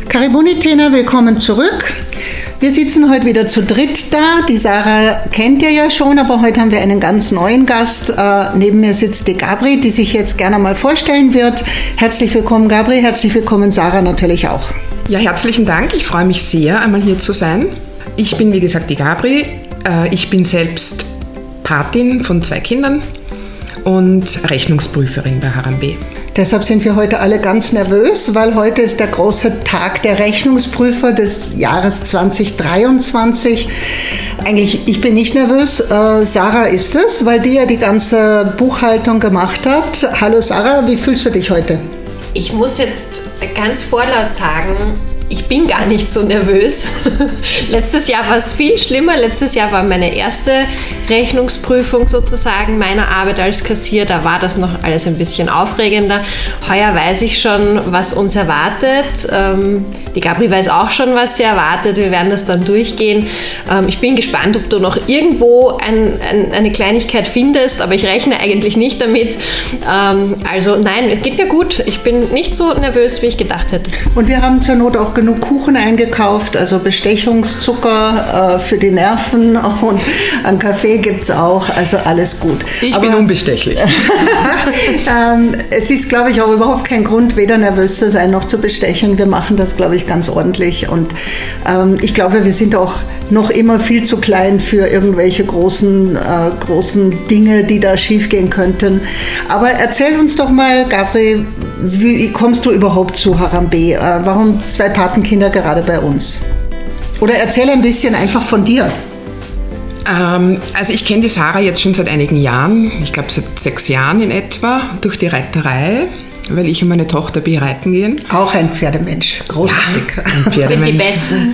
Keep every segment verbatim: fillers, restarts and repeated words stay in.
Karibuni-Tena, willkommen zurück. Wir sitzen heute wieder zu dritt da. Die Sarah kennt ihr ja schon, aber heute haben wir einen ganz neuen Gast. Äh, neben mir sitzt die Gabri, die sich jetzt gerne mal vorstellen wird. Herzlich willkommen, Gabri. Herzlich willkommen, Sarah natürlich auch. Ja, herzlichen Dank. Ich freue mich sehr, einmal hier zu sein. Ich bin, wie gesagt, die Gabri. Äh, ich bin selbst Patin von zwei Kindern und Rechnungsprüferin bei Harambee. Deshalb sind wir heute alle ganz nervös, weil heute ist der große Tag der Rechnungsprüfer des Jahres zwanzig dreiundzwanzig. Eigentlich, ich bin nicht nervös, äh, Sarah ist es, weil die ja die ganze Buchhaltung gemacht hat. Hallo Sarah, wie fühlst du dich heute? Ich muss jetzt ganz vorlaut sagen, ich bin gar nicht so nervös. Letztes Jahr war es viel schlimmer. Letztes Jahr war meine erste Rechnungsprüfung sozusagen meiner Arbeit als Kassier. Da war das noch alles ein bisschen aufregender. Heuer weiß ich schon, was uns erwartet. Ähm, die Gabri weiß auch schon, was sie erwartet. Wir werden das dann durchgehen. Ähm, ich bin gespannt, ob du noch irgendwo ein, ein, eine Kleinigkeit findest, aber ich rechne eigentlich nicht damit. Ähm, also nein, es geht mir gut. Ich bin nicht so nervös, wie ich gedacht hätte. Und wir haben zur Not auch genug Kuchen eingekauft, also Bestechungszucker äh, für die Nerven und an Kaffee gibt es auch, also alles gut. Ich Aber, bin unbestechlich. ähm, es ist, glaube ich, auch überhaupt kein Grund, weder nervös zu sein noch zu bestechen. Wir machen das, glaube ich, ganz ordentlich und ähm, ich glaube, wir sind auch noch immer viel zu klein für irgendwelche großen, äh, großen Dinge, die da schiefgehen könnten. Aber erzähl uns doch mal, Gabri, wie kommst du überhaupt zu Harambee? Äh, warum zwei Patenkinder gerade bei uns? Oder erzähl ein bisschen einfach von dir. Ähm, also ich kenne die Sarah jetzt schon seit einigen Jahren, ich glaube seit sechs Jahren in etwa, durch die Reiterei, weil ich und meine Tochter B reiten gehen. Auch ein Pferdemensch, großartig. Ja, ein Pferdemensch. Sind die Besten.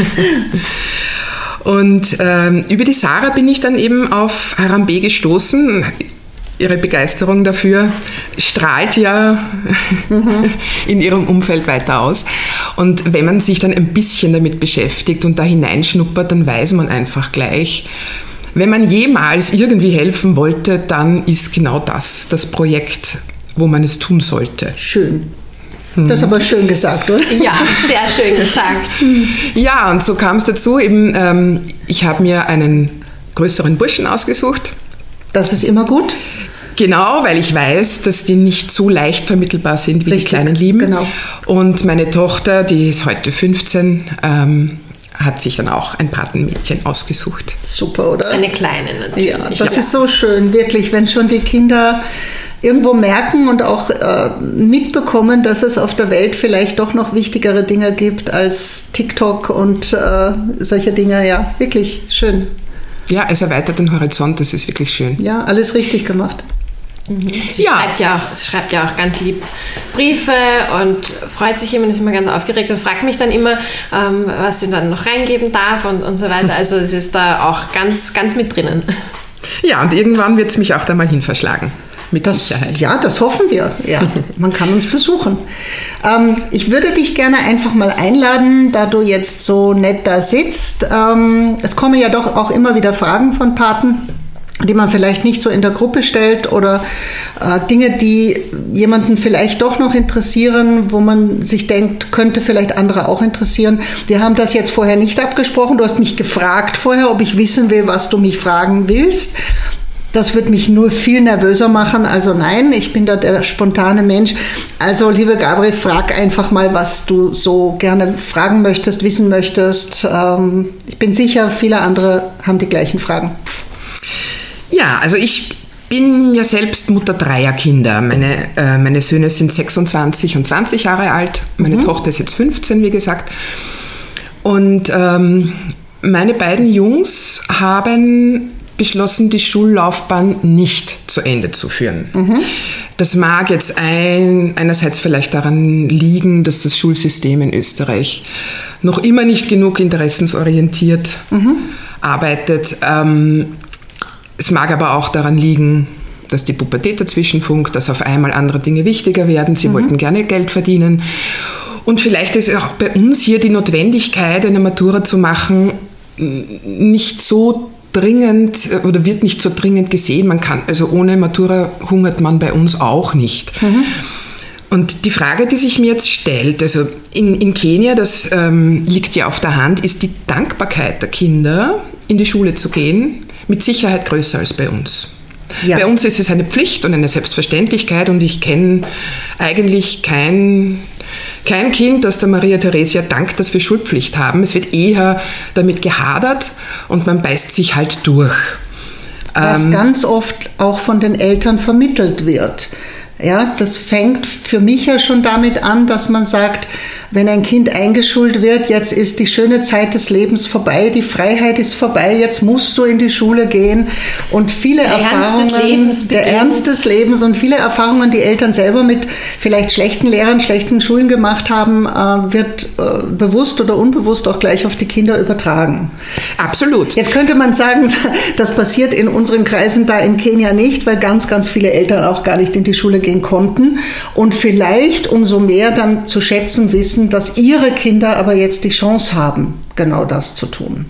Und ähm, über die Sarah bin ich dann eben auf Harambee gestoßen. Ihre Begeisterung dafür strahlt ja mhm. in ihrem Umfeld weiter aus. Und wenn man sich dann ein bisschen damit beschäftigt und da hineinschnuppert, dann weiß man einfach gleich, wenn man jemals irgendwie helfen wollte, dann ist genau das das Projekt, wo man es tun sollte. Schön. Das ist aber schön gesagt, oder? Ja, sehr schön gesagt. Ja, und so kam es dazu, eben, ähm, ich habe mir einen größeren Burschen ausgesucht. Das ist immer gut. Genau, weil ich weiß, dass die nicht so leicht vermittelbar sind wie Richtig, die kleinen Lieben. Genau. Und meine Tochter, die ist heute fünfzehn, ähm, hat sich dann auch ein Patenmädchen ausgesucht. Super, oder? Eine kleine natürlich. Ja, das ja. ist so schön, wirklich, wenn schon die Kinder irgendwo merken und auch äh, mitbekommen, dass es auf der Welt vielleicht doch noch wichtigere Dinge gibt als TikTok und äh, solche Dinge. Ja, wirklich schön. Ja, es erweitert den Horizont, das ist wirklich schön. Ja, alles richtig gemacht. Mhm. Sie, ja. Schreibt ja auch, sie schreibt ja auch ganz lieb Briefe und freut sich immer, ist immer ganz aufgeregt und fragt mich dann immer, ähm, was sie dann noch reingeben darf und, und so weiter. Also es ist da auch ganz, ganz mit drinnen. Ja, und irgendwann wird es mich auch da mal hin verschlagen. Mit das, Sicherheit. Ja, das hoffen wir. Ja, man kann uns besuchen. Ähm, ich würde dich gerne einfach mal einladen, da du jetzt so nett da sitzt. Ähm, es kommen ja doch auch immer wieder Fragen von Paten, die man vielleicht nicht so in der Gruppe stellt oder äh, Dinge, die jemanden vielleicht doch noch interessieren, wo man sich denkt, könnte vielleicht andere auch interessieren. Wir haben das jetzt vorher nicht abgesprochen. Du hast mich gefragt vorher, ob ich wissen will, was du mich fragen willst. Das wird mich nur viel nervöser machen. Also nein, ich bin da der spontane Mensch. Also liebe Gabri, frag einfach mal, was du so gerne fragen möchtest, wissen möchtest. Ähm, ich bin sicher, viele andere haben die gleichen Fragen. Ja, also ich bin ja selbst Mutter dreier Kinder. Meine, äh, meine Söhne sind sechsundzwanzig und zwanzig Jahre alt. Meine mhm. Tochter ist jetzt fünfzehn, wie gesagt. Und ähm, meine beiden Jungs haben beschlossen, die Schullaufbahn nicht zu Ende zu führen. Mhm. Das mag jetzt ein, einerseits vielleicht daran liegen, dass das Schulsystem in Österreich noch immer nicht genug interessensorientiert mhm. arbeitet. Ähm, es mag aber auch daran liegen, dass die Pubertät dazwischen funkt, dass auf einmal andere Dinge wichtiger werden. Sie mhm. wollten gerne Geld verdienen. Und vielleicht ist auch bei uns hier die Notwendigkeit, eine Matura zu machen, nicht so dringend oder wird nicht so dringend gesehen. Man kann, also ohne Matura hungert man bei uns auch nicht. Mhm. Und die Frage, die sich mir jetzt stellt, also in, in Kenia, das ähm, liegt ja auf der Hand, ist die Dankbarkeit der Kinder, in die Schule zu gehen, mit Sicherheit größer als bei uns. Ja. Bei uns ist es eine Pflicht und eine Selbstverständlichkeit und ich kenne eigentlich kein, kein Kind, das der Maria Theresia dankt, dass wir Schulpflicht haben. Es wird eher damit gehadert und man beißt sich halt durch. Was ähm, ganz oft auch von den Eltern vermittelt wird. Ja, das fängt für mich ja schon damit an, dass man sagt, wenn ein Kind eingeschult wird, jetzt ist die schöne Zeit des Lebens vorbei, die Freiheit ist vorbei, jetzt musst du in die Schule gehen und viele der Erfahrungen, Ernst des Lebens der Ernst des Lebens und viele Erfahrungen, die Eltern selber mit vielleicht schlechten Lehrern, schlechten Schulen gemacht haben, wird bewusst oder unbewusst auch gleich auf die Kinder übertragen. Absolut. Jetzt könnte man sagen, das passiert in unseren Kreisen da in Kenia nicht, weil ganz, ganz viele Eltern auch gar nicht in die Schule gehen konnten und vielleicht umso mehr dann zu schätzen wissen, dass ihre Kinder aber jetzt die Chance haben, genau das zu tun.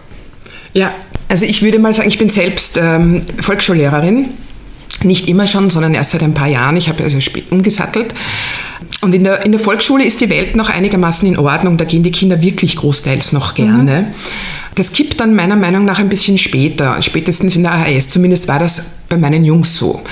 Ja, also ich würde mal sagen, ich bin selbst ähm, Volksschullehrerin, nicht immer schon, sondern erst seit ein paar Jahren. Ich habe also spät umgesattelt. Und in der, in der Volksschule ist die Welt noch einigermaßen in Ordnung, da gehen die Kinder wirklich großteils noch gerne. Mhm. Das kippt dann meiner Meinung nach ein bisschen später, spätestens in der A H S, zumindest war das bei meinen Jungs so.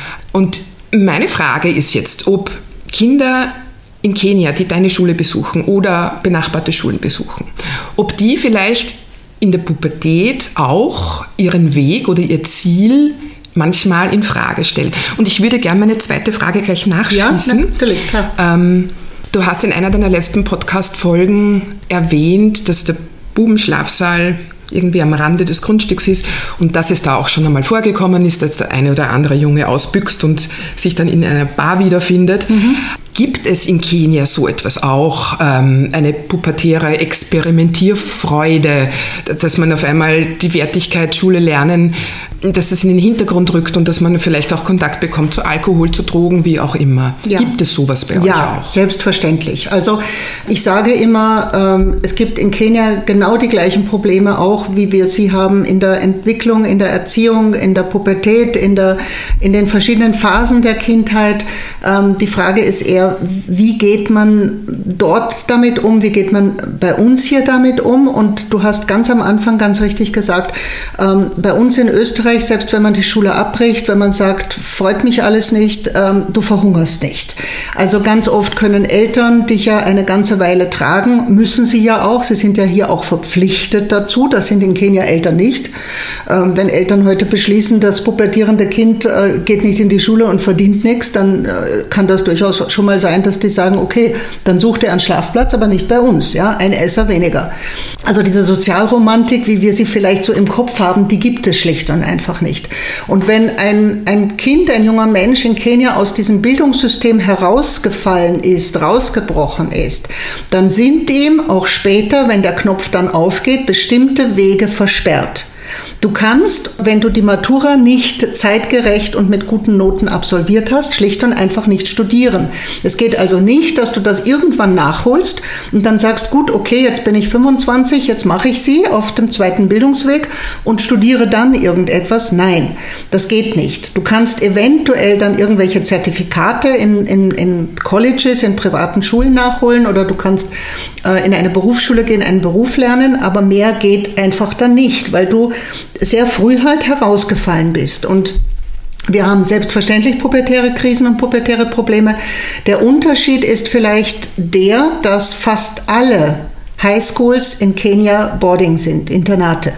Und meine Frage ist jetzt, ob Kinder in Kenia, die deine Schule besuchen oder benachbarte Schulen besuchen, ob die vielleicht in der Pubertät auch ihren Weg oder ihr Ziel manchmal in Frage stellen. Und ich würde gerne meine zweite Frage gleich nachschießen. Ja, natürlich, klar. Ähm, du hast in einer deiner letzten Podcast-Folgen erwähnt, dass der Bubenschlafsaal irgendwie am Rande des Grundstücks ist und dass es da auch schon einmal vorgekommen ist, dass der eine oder andere Junge ausbüchst und sich dann in einer Bar wiederfindet. Mhm. Gibt es in Kenia so etwas auch, ähm, eine pubertäre Experimentierfreude, dass man auf einmal die Wertigkeit Schule lernen, dass es in den Hintergrund rückt und dass man vielleicht auch Kontakt bekommt zu Alkohol, zu Drogen, wie auch immer. Ja. Gibt es sowas bei euch ja, auch? Ja, selbstverständlich. Also ich sage immer, ähm, es gibt in Kenia genau die gleichen Probleme auch, wie wir sie haben in der Entwicklung, in der Erziehung, in der Pubertät, in, der, in den verschiedenen Phasen der Kindheit. Ähm, die Frage ist eher, wie geht man dort damit um, wie geht man bei uns hier damit um? Und du hast ganz am Anfang ganz richtig gesagt, ähm, bei uns in Österreich, selbst wenn man die Schule abbricht, wenn man sagt, freut mich alles nicht, ähm, du verhungerst nicht. Also ganz oft können Eltern dich ja eine ganze Weile tragen, müssen sie ja auch, sie sind ja hier auch verpflichtet dazu, das sind in Kenia Eltern nicht. Ähm, wenn Eltern heute beschließen, das pubertierende Kind äh, geht nicht in die Schule und verdient nichts, dann äh, kann das durchaus schon mal sein, dass die sagen, okay, dann sucht er einen Schlafplatz, aber nicht bei uns, ja, ein Esser weniger. Also diese Sozialromantik, wie wir sie vielleicht so im Kopf haben, die gibt es schlicht und einfach nicht. Und wenn ein, ein Kind, ein junger Mensch in Kenia aus diesem Bildungssystem herausgefallen ist, rausgebrochen ist, dann sind ihm auch später, wenn der Knopf dann aufgeht, bestimmte Wege versperrt. Du kannst, wenn du die Matura nicht zeitgerecht und mit guten Noten absolviert hast, schlicht und einfach nicht studieren. Es geht also nicht, dass du das irgendwann nachholst und dann sagst, gut, okay, jetzt bin ich fünfundzwanzig, jetzt mache ich sie auf dem zweiten Bildungsweg und studiere dann irgendetwas. Nein, das geht nicht. Du kannst eventuell dann irgendwelche Zertifikate in, in, in Colleges, in privaten Schulen nachholen oder du kannst äh, in eine Berufsschule gehen, einen Beruf lernen, aber mehr geht einfach dann nicht, weil du sehr früh halt herausgefallen bist. Und wir haben selbstverständlich pubertäre Krisen und pubertäre Probleme. Der Unterschied ist vielleicht der, dass fast alle Highschools in Kenia Boarding sind, Internate.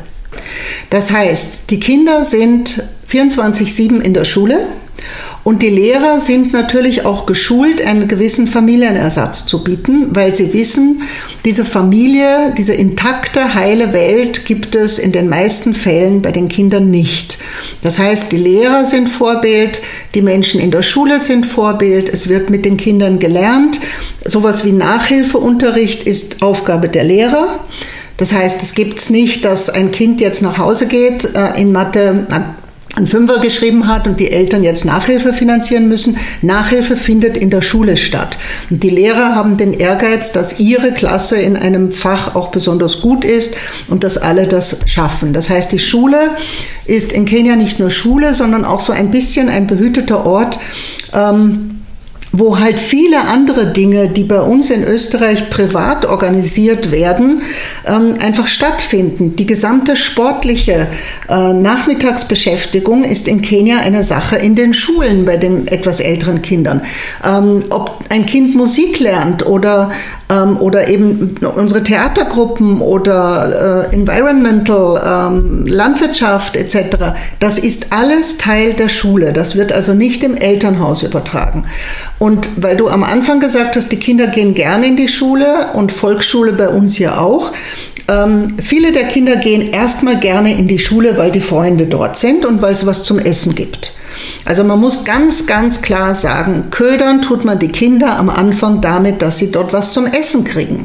Das heißt, die Kinder sind vierundzwanzig sieben in der Schule und die Lehrer sind natürlich auch geschult, einen gewissen Familienersatz zu bieten, weil sie wissen, diese Familie, diese intakte, heile Welt gibt es in den meisten Fällen bei den Kindern nicht. Das heißt, die Lehrer sind Vorbild, die Menschen in der Schule sind Vorbild, es wird mit den Kindern gelernt. Sowas wie Nachhilfeunterricht ist Aufgabe der Lehrer. Das heißt, es gibt es nicht, dass ein Kind jetzt nach Hause geht, äh, in Mathe einen Fünfer geschrieben hat und die Eltern jetzt Nachhilfe finanzieren müssen. Nachhilfe findet in der Schule statt. Und die Lehrer haben den Ehrgeiz, dass ihre Klasse in einem Fach auch besonders gut ist und dass alle das schaffen. Das heißt, die Schule ist in Kenia nicht nur Schule, sondern auch so ein bisschen ein behüteter Ort, ähm, wo halt viele andere Dinge, die bei uns in Österreich privat organisiert werden, ähm, einfach stattfinden. Die gesamte sportliche äh, Nachmittagsbeschäftigung ist in Kenia eine Sache in den Schulen bei den etwas älteren Kindern. Ähm, ob ein Kind Musik lernt oder, ähm, oder eben unsere Theatergruppen oder äh, Environmental, ähm, Landwirtschaft et cetera, das ist alles Teil der Schule. Das wird also nicht im Elternhaus übertragen. Und weil du am Anfang gesagt hast, die Kinder gehen gerne in die Schule und Volksschule bei uns ja auch. Ähm, viele der Kinder gehen erstmal gerne in die Schule, weil die Freunde dort sind und weil es was zum Essen gibt. Also man muss ganz, ganz klar sagen, ködern tut man die Kinder am Anfang damit, dass sie dort was zum Essen kriegen.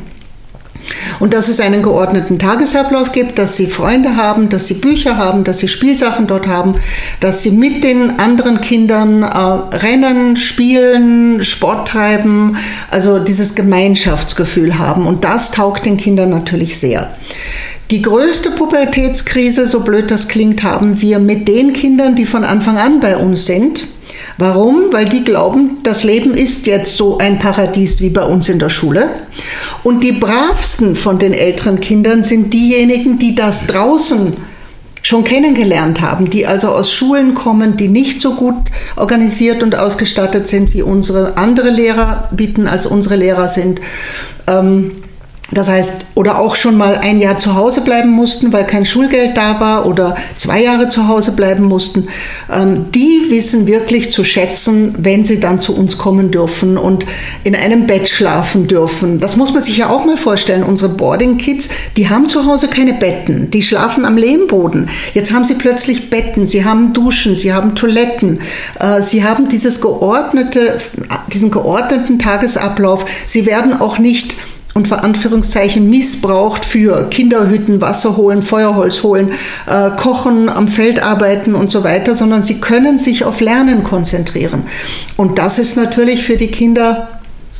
Und dass es einen geordneten Tagesablauf gibt, dass sie Freunde haben, dass sie Bücher haben, dass sie Spielsachen dort haben, dass sie mit den anderen Kindern äh, rennen, spielen, Sport treiben, also dieses Gemeinschaftsgefühl haben. Und das taugt den Kindern natürlich sehr. Die größte Pubertätskrise, so blöd das klingt, haben wir mit den Kindern, die von Anfang an bei uns sind. Warum? Weil die glauben, das Leben ist jetzt so ein Paradies wie bei uns in der Schule. Und die bravsten von den älteren Kindern sind diejenigen, die das draußen schon kennengelernt haben, die also aus Schulen kommen, die nicht so gut organisiert und ausgestattet sind, wie unsere andere Lehrer bieten, als unsere Lehrer sind. Ähm, Das heißt, oder auch schon mal ein Jahr zu Hause bleiben mussten, weil kein Schulgeld da war, oder zwei Jahre zu Hause bleiben mussten. Ähm, die wissen wirklich zu schätzen, wenn sie dann zu uns kommen dürfen und in einem Bett schlafen dürfen. Das muss man sich ja auch mal vorstellen. Unsere Boarding Kids, die haben zu Hause keine Betten. Die schlafen am Lehmboden. Jetzt haben sie plötzlich Betten. Sie haben Duschen. Sie haben Toiletten. Äh, sie haben dieses geordnete, diesen geordneten Tagesablauf. Sie werden auch nicht und für Anführungszeichen missbraucht für Kinderhütten, Wasser holen, Feuerholz holen, äh, kochen, am Feld arbeiten und so weiter, sondern sie können sich auf Lernen konzentrieren. Und das ist natürlich für die Kinder,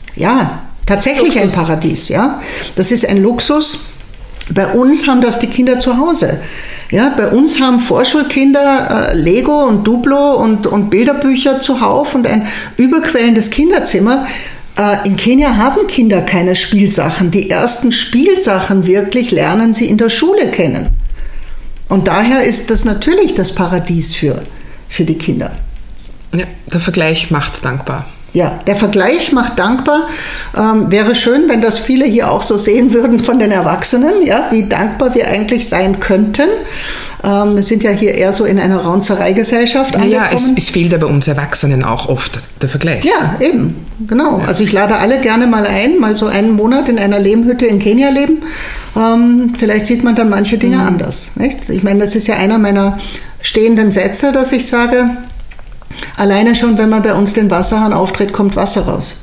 ja, tatsächlich Luxus. Ein Paradies. Ja? Das ist ein Luxus. Bei uns haben das die Kinder zu Hause. Ja, bei uns haben Vorschulkinder äh, Lego und Duplo und, und Bilderbücher zuhauf und ein überquellendes Kinderzimmer. In Kenia haben Kinder keine Spielsachen. Die ersten Spielsachen wirklich lernen sie in der Schule kennen. Und daher ist das natürlich das Paradies für, für die Kinder. Ja, der Vergleich macht dankbar. Ja, der Vergleich macht dankbar. Ähm, wäre schön, wenn das viele hier auch so sehen würden von den Erwachsenen, ja, wie dankbar wir eigentlich sein könnten. Ähm, wir sind ja hier eher so in einer Raunzerei-Gesellschaft angekommen. Ja, es, es fehlt ja bei uns Erwachsenen auch oft der Vergleich. Ja, eben, genau. Ja. Also ich lade alle gerne mal ein, mal so einen Monat in einer Lehmhütte in Kenia leben. Ähm, vielleicht sieht man dann manche Dinge mhm. anders. Nicht? Ich meine, das ist ja einer meiner stehenden Sätze, dass ich sage, alleine schon, wenn man bei uns den Wasserhahn auftritt, kommt Wasser raus.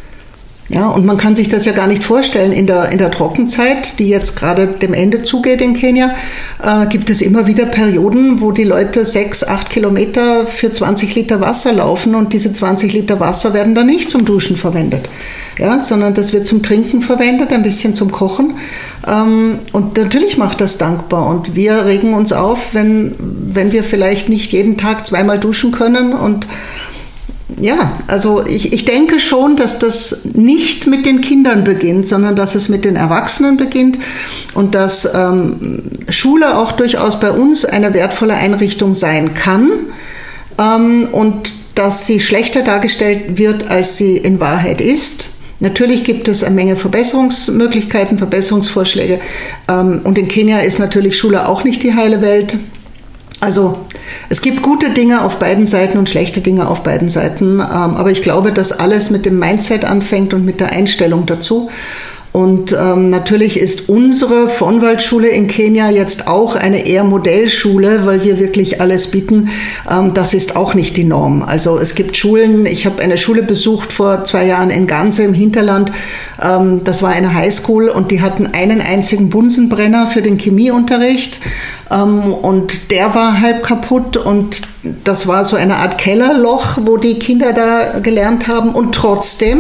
Ja, und man kann sich das ja gar nicht vorstellen. In der, in der Trockenzeit, die jetzt gerade dem Ende zugeht in Kenia, äh, gibt es immer wieder Perioden, wo die Leute sechs, acht Kilometer für zwanzig Liter Wasser laufen und diese zwanzig Liter Wasser werden dann nicht zum Duschen verwendet, ja, sondern das wird zum Trinken verwendet, ein bisschen zum Kochen. Ähm, und natürlich macht das dankbar. Und wir regen uns auf, wenn, wenn wir vielleicht nicht jeden Tag zweimal duschen können. Und ja, also ich, ich denke schon, dass das nicht mit den Kindern beginnt, sondern dass es mit den Erwachsenen beginnt und dass ähm, Schule auch durchaus bei uns eine wertvolle Einrichtung sein kann ähm, und dass sie schlechter dargestellt wird, als sie in Wahrheit ist. Natürlich gibt es eine Menge Verbesserungsmöglichkeiten, Verbesserungsvorschläge ähm, und in Kenia ist natürlich Schule auch nicht die heile Welt. Also es gibt gute Dinge auf beiden Seiten und schlechte Dinge auf beiden Seiten, aber ich glaube, dass alles mit dem Mindset anfängt und mit der Einstellung dazu. Und ähm, natürlich ist unsere Vonwaldschule in Kenia jetzt auch eine eher Modellschule, weil wir wirklich alles bieten. Ähm, das ist auch nicht die Norm. Also es gibt Schulen, ich habe eine Schule besucht vor zwei Jahren in Ganze im Hinterland. Ähm, das war eine Highschool und die hatten einen einzigen Bunsenbrenner für den Chemieunterricht. Ähm, und der war halb kaputt und das war so eine Art Kellerloch, wo die Kinder da gelernt haben. Und trotzdem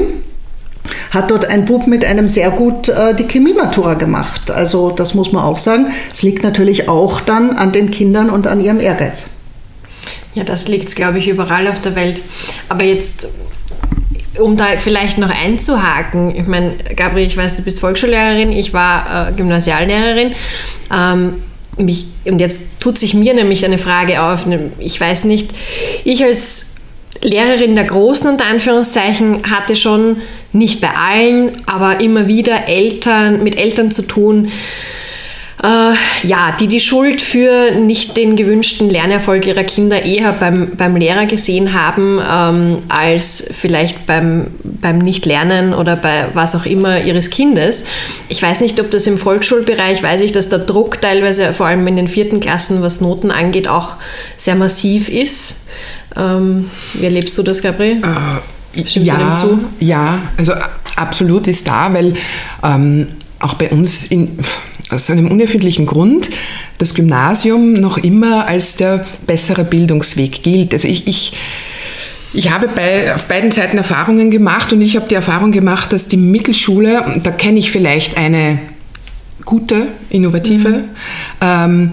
hat dort ein Bub mit einem sehr gut äh, die Chemiematura gemacht. Also das muss man auch sagen. Es liegt natürlich auch dann an den Kindern und an ihrem Ehrgeiz. Ja, das liegt, glaube ich, überall auf der Welt. Aber jetzt um da vielleicht noch einzuhaken, ich meine, Gabriel, ich weiß, du bist Volksschullehrerin, ich war äh, Gymnasiallehrerin. Ähm, mich, und jetzt tut sich mir nämlich eine Frage auf. Ich weiß nicht, ich als Lehrerin der Großen, unter Anführungszeichen, hatte schon, nicht bei allen, aber immer wieder Eltern, mit Eltern zu tun, äh, ja, die die Schuld für nicht den gewünschten Lernerfolg ihrer Kinder eher beim, beim Lehrer gesehen haben, ähm, als vielleicht beim, beim Nicht-Lernen oder bei was auch immer ihres Kindes. Ich weiß nicht, ob das im Volksschulbereich, weiß ich, dass der Druck teilweise, vor allem in den vierten Klassen, was Noten angeht, auch sehr massiv ist. Ähm, wie erlebst du das, Gabriel? Äh, ja, zu? ja, also absolut ist da, weil ähm, auch bei uns in, aus einem unerfindlichen Grund das Gymnasium noch immer als der bessere Bildungsweg gilt. Also ich, ich, ich habe bei, auf beiden Seiten Erfahrungen gemacht und ich habe die Erfahrung gemacht, dass die Mittelschule, da kenne ich vielleicht eine gute, innovative, mhm. ähm,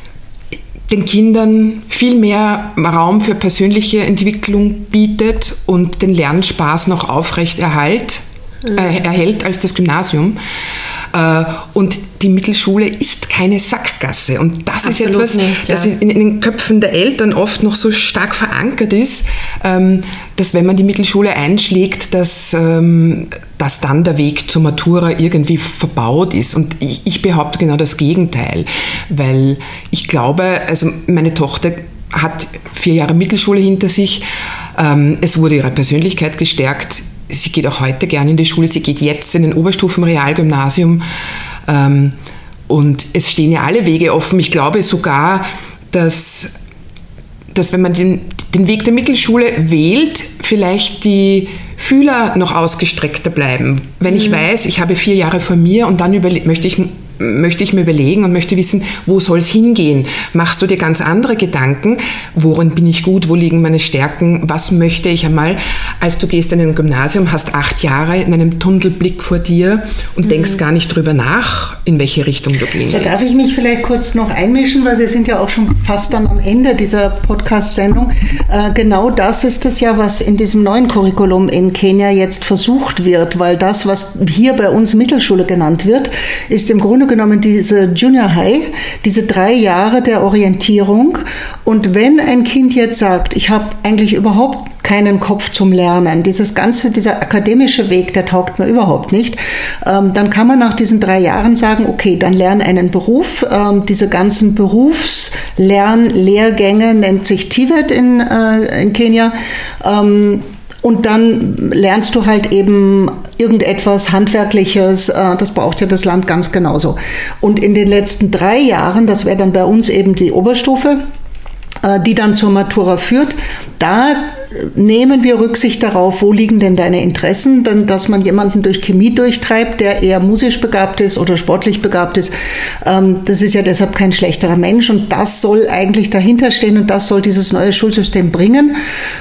den Kindern viel mehr Raum für persönliche Entwicklung bietet und den Lernspaß noch aufrecht erhalt, mhm. äh, erhält als das Gymnasium. Äh, und die Mittelschule ist keine Sackgasse. Und das Absolut ist etwas, nicht, ja. das in, in den Köpfen der Eltern oft noch so stark verankert ist, ähm, dass wenn man die Mittelschule einschlägt, dass, ähm, dass dann der Weg zur Matura irgendwie verbaut ist. Und ich, ich behaupte genau das Gegenteil, weil ich glaube, also meine Tochter hat vier Jahre Mittelschule hinter sich, ähm, es wurde ihre Persönlichkeit gestärkt. Sie geht auch heute gerne in die Schule, sie geht jetzt in den Oberstufen-Realgymnasium ähm, und es stehen ja alle Wege offen. Ich glaube sogar, dass, dass wenn man den, den Weg der Mittelschule wählt, vielleicht die Fühler noch ausgestreckter bleiben. Wenn ich mhm. weiß, ich habe vier Jahre vor mir und dann überle- möchte ich möchte ich mir überlegen und möchte wissen, wo soll es hingehen? Machst du dir ganz andere Gedanken? Worin bin ich gut? Wo liegen meine Stärken? Was möchte ich einmal? Als du gehst in ein Gymnasium, hast acht Jahre in einem Tunnelblick vor dir und mhm. denkst gar nicht drüber nach, in welche Richtung du gehen willst. Da darf ich mich vielleicht kurz noch einmischen, weil wir sind ja auch schon fast dann am Ende dieser Podcast-Sendung. Äh, genau das ist es ja, was in diesem neuen Curriculum in Kenia jetzt versucht wird, weil das, was hier bei uns Mittelschule genannt wird, ist im Grunde genommen diese Junior High, diese drei Jahre der Orientierung. Und wenn ein Kind jetzt sagt, ich habe eigentlich überhaupt keinen Kopf zum Lernen, dieses ganze, dieser akademische Weg, der taugt mir überhaupt nicht, ähm, dann kann man nach diesen drei Jahren sagen, okay, dann lern einen Beruf. Ähm, diese ganzen Berufslernlehrgänge nennt sich T V E T in, äh, in Kenia. Ähm, Und dann lernst du halt eben irgendetwas Handwerkliches, das braucht ja das Land ganz genauso. Und in den letzten drei Jahren, das wäre dann bei uns eben die Oberstufe, die dann zur Matura führt, da nehmen wir Rücksicht darauf, wo liegen denn deine Interessen, denn dass man jemanden durch Chemie durchtreibt, der eher musisch begabt ist oder sportlich begabt ist, das ist ja deshalb kein schlechterer Mensch und das soll eigentlich dahinter stehen und das soll dieses neue Schulsystem bringen.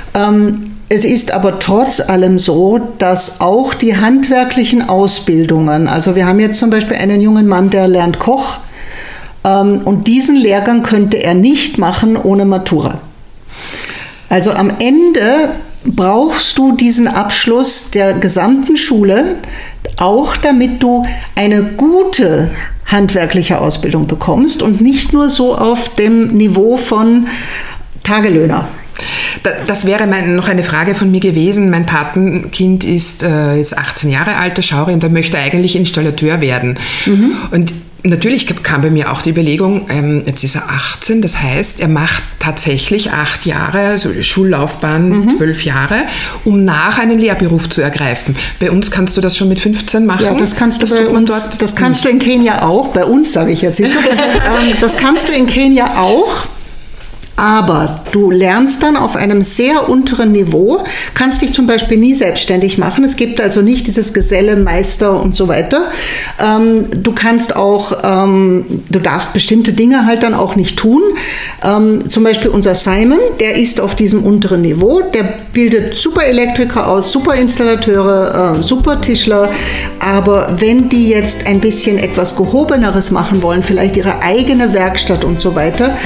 Es ist aber trotz allem so, dass auch die handwerklichen Ausbildungen, also wir haben jetzt zum Beispiel einen jungen Mann, der lernt Koch, ähm, und diesen Lehrgang könnte er nicht machen ohne Matura. Also am Ende brauchst du diesen Abschluss der gesamten Schule, auch damit du eine gute handwerkliche Ausbildung bekommst und nicht nur so auf dem Niveau von Tagelöhner. Das wäre mein, noch eine Frage von mir gewesen. Mein Patenkind ist äh, jetzt achtzehn Jahre alt, der Schauri, und der möchte eigentlich Installateur werden. Mhm. Und natürlich kam bei mir auch die Überlegung, ähm, jetzt ist er achtzehn, das heißt, er macht tatsächlich acht Jahre, also Schullaufbahn mhm. zwölf Jahre, um nach einen Lehrberuf zu ergreifen. Bei uns kannst du das schon mit fünfzehn machen. Ja, das kannst du das bei uns, dort das kannst nicht. Du in Kenia auch, bei uns sage ich jetzt, siehst du, ähm, das kannst du in Kenia auch. Aber du lernst dann auf einem sehr unteren Niveau, kannst dich zum Beispiel nie selbstständig machen. Es gibt also nicht dieses Geselle, Meister und so weiter. Ähm, du kannst auch, ähm, du darfst bestimmte Dinge halt dann auch nicht tun. Ähm, zum Beispiel unser Simon, der ist auf diesem unteren Niveau. Der bildet super Elektriker aus, super Installateure, äh, super Tischler. Aber wenn die jetzt ein bisschen etwas Gehobeneres machen wollen, vielleicht ihre eigene Werkstatt und so weiter,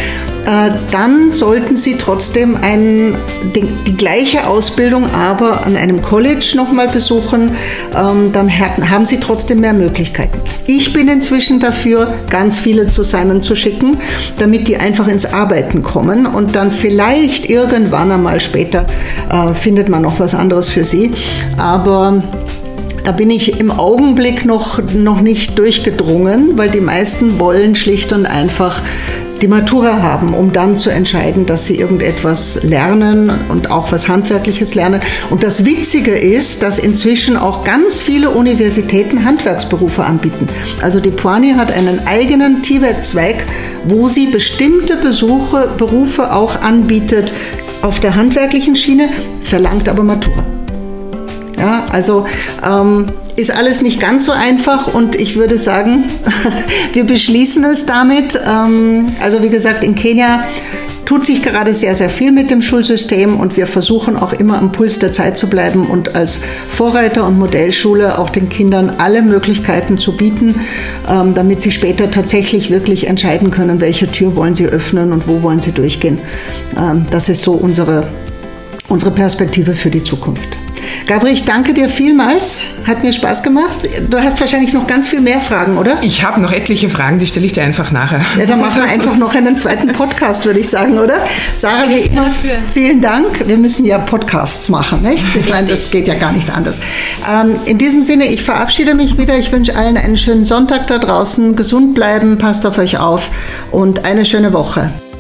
dann sollten Sie trotzdem ein, die, die gleiche Ausbildung, aber an einem College nochmal besuchen. Dann haben Sie trotzdem mehr Möglichkeiten. Ich bin inzwischen dafür, ganz viele zusammenzuschicken, damit die einfach ins Arbeiten kommen und dann vielleicht irgendwann einmal später äh, findet man noch was anderes für Sie. Aber da bin ich im Augenblick noch, noch nicht durchgedrungen, weil die meisten wollen schlicht und einfach die Matura haben, um dann zu entscheiden, dass sie irgendetwas lernen und auch was Handwerkliches lernen. Und das Witzige ist, dass inzwischen auch ganz viele Universitäten Handwerksberufe anbieten. Also die Puani hat einen eigenen T W E T-Zweig, wo sie bestimmte Besuche, Berufe auch anbietet auf der handwerklichen Schiene, verlangt aber Matura. Ja, also ähm, ist alles nicht ganz so einfach und ich würde sagen, wir beschließen es damit. Ähm, also wie gesagt, in Kenia tut sich gerade sehr, sehr viel mit dem Schulsystem und wir versuchen auch immer am Puls der Zeit zu bleiben und als Vorreiter und Modellschule auch den Kindern alle Möglichkeiten zu bieten, ähm, damit sie später tatsächlich wirklich entscheiden können, welche Tür wollen sie öffnen und wo wollen sie durchgehen. Ähm, das ist so unsere, unsere Perspektive für die Zukunft. Gabriel, ich danke dir vielmals. Hat mir Spaß gemacht. Du hast wahrscheinlich noch ganz viel mehr Fragen, oder? Ich habe noch etliche Fragen, die stelle ich dir einfach nachher. Ja, dann machen wir einfach noch einen zweiten Podcast, würde ich sagen, oder? Sarah, wie immer, vielen Dank. Wir müssen ja Podcasts machen, nicht? Ich meine, das geht ja gar nicht anders. Ähm, in diesem Sinne, ich verabschiede mich wieder. Ich wünsche allen einen schönen Sonntag da draußen. Gesund bleiben, passt auf euch auf und eine schöne Woche.